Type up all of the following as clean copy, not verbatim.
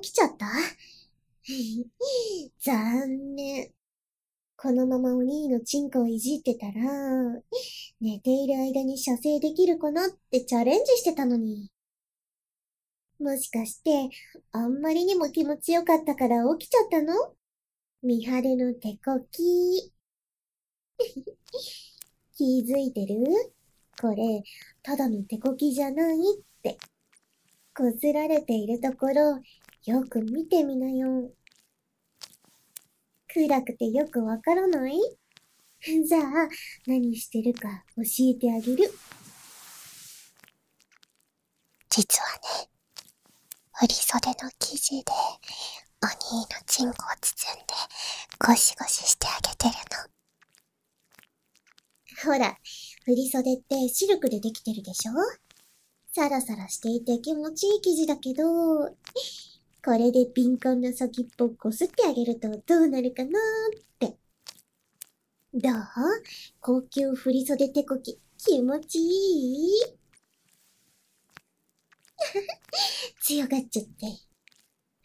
起きちゃった残念。このままお兄のチンコをいじってたら、寝ている間に射精できるかなってチャレンジしてたのに。もしかして、あんまりにも気持ちよかったから起きちゃったの？みはるの手こき。気づいてる？これ、ただの手こきじゃないって。こすられているところ、よく見てみなよ。暗くてよくわからない？じゃあ、何してるか教えてあげる。 実はね、振り袖の生地でお兄のチンコを包んでゴシゴシしてあげてるほら、振り袖ってシルクでできてるでしょ？サラサラしていて気持ちいい生地だけど、これで敏感な先っぽをこすってあげるとどうなるかなーって。どう？高級振り袖手こき、気持ちいい？強がっちゃって。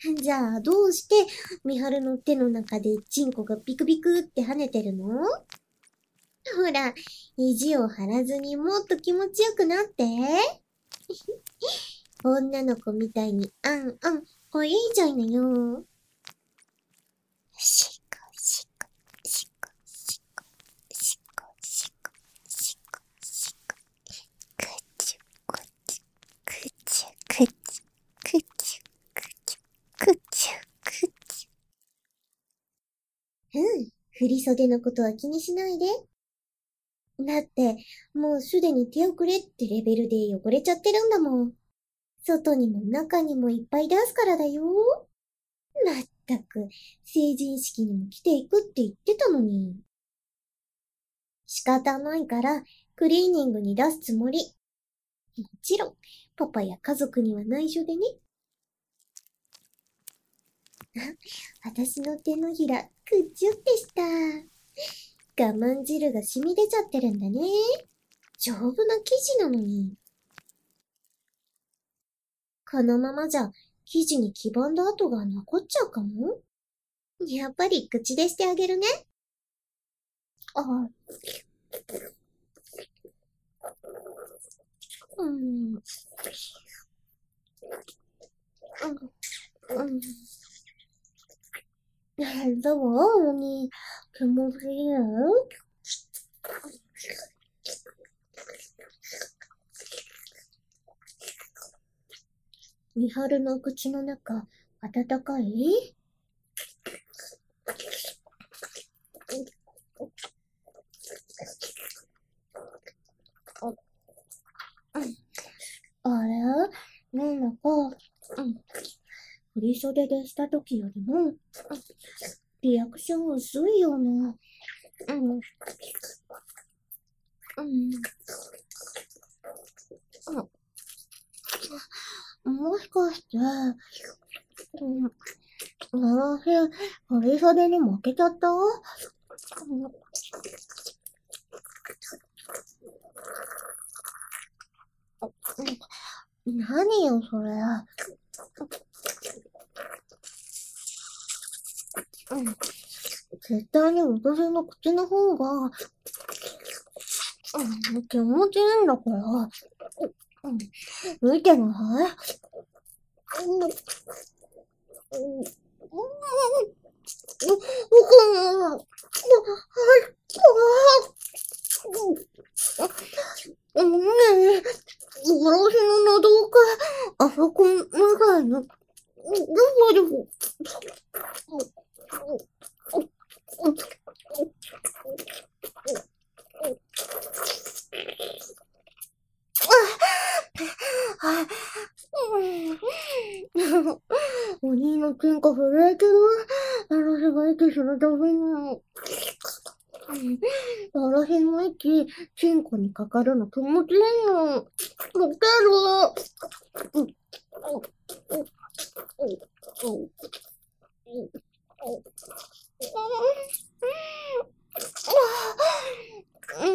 じゃあ、どうして、みはるの手の中でチンコがビクビクって跳ねてるの？ほら、意地を張らずにもっと気持ちよくなって。女の子みたいに、これいいじゃんよ。 しこしこしこしこしこしこしこしこくちゅくちゅくちゅくちゅくちゅくちゅくちゅくちゅ。 振り袖のことは気にしないで。だって、もうすでに手遅れってレベルで汚れちゃってるんだもん。外にも中にもいっぱい出すからだよ。まったく、成人式にも着ていくって言ってたのに。仕方ないから、クリーニングに出すつもり。もちろん、パパや家族には内緒でね。私の手のひら、くっちゅってした。我慢汁が染み出ちゃってるんだね。丈夫な生地なのに。このままじゃ、生地に黄ばんだ跡が残っちゃうかも。やっぱり口でしてあげるね。どう？に、気持ちいいよ。みはるの口の中、暖かい？あれ？なんだか、振り袖でした時よりも、リアクション薄いよな。もしかして、私、振り袖に負けちゃった？何よ、それ。絶対に私の口の方が、気持ちいいんだから。見てない？私の喉奥、あそこみたいな、どこでも。お兄のチンコ震えてる。私が息するたびに。私の息、チンコにかかるの気持ちいいの。溶ける。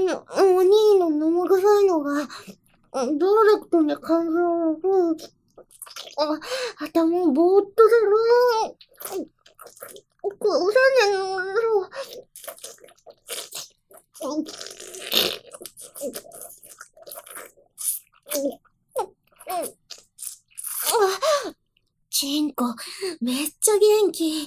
お兄の生臭いのが、ダイレクトに感じる。 頭ぼーっとする。こうさねのチンコ、めっちゃ元気。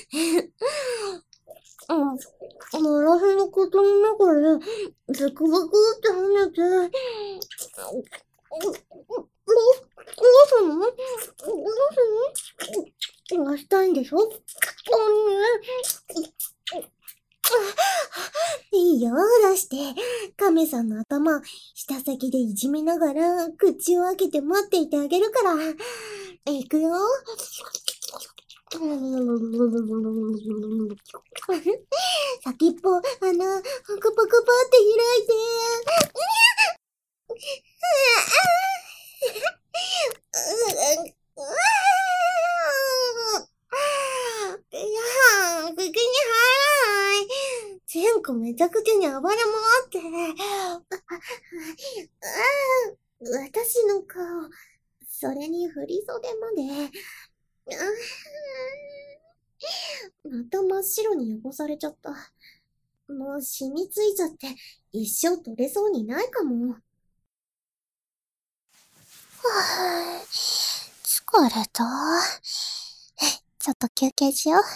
マラヘのことの中で、ズクズクって跳ねて、どうすんのしたいんでしょいいよ、出して。亀さんの頭、下先でいじめながら、口を開けて待っていてあげるから。いくよ。先っぽ、穴、パクパクパって開いて。口に入らない。チンコめちゃくちゃに暴れ回って。私の顔、それに振り袖まで。また真っ白に汚されちゃった。もう染みついちゃって一生取れそうにないかも。 疲れた。ちょっと休憩しよう。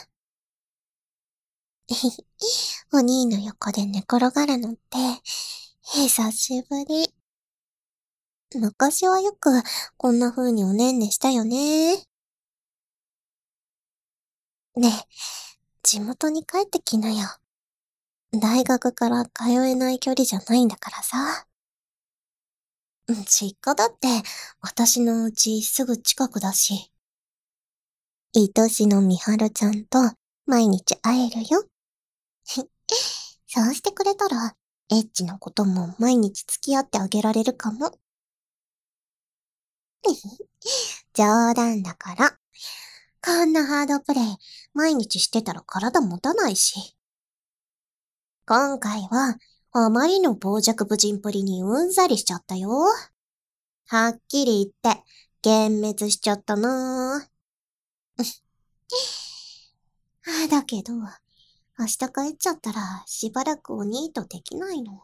お兄の横で寝転がるのって、久しぶり。昔はよくこんな風におねんねしたよね。ねえ、地元に帰ってきなよ。大学から通えない距離じゃないんだからさ。実家だって私の家すぐ近くだし。愛しのみはるちゃんと毎日会えるよ。そうしてくれたら、エッチなことも毎日付き合ってあげられるかも。冗談だから。こんなハードプレイ、毎日してたら体持たないし。今回は、あまりの傍若無人ぷりにうんざりしちゃったよ。はっきり言って、幻滅しちゃったなだけど、明日帰っちゃったらしばらくお兄とできないの。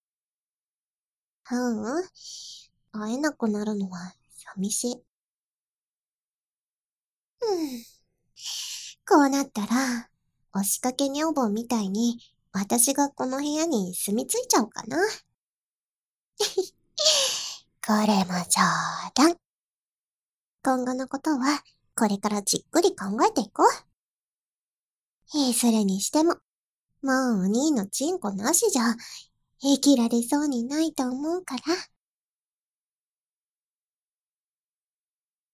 会えなくなるのは寂しい。こうなったら、押しかけ女房みたいに、私がこの部屋に住み着いちゃおうかな。これも冗談。今後のことは、これからじっくり考えていこう。いずれにしても、もうお兄のチンコなしじゃ、生きられそうにないと思うから。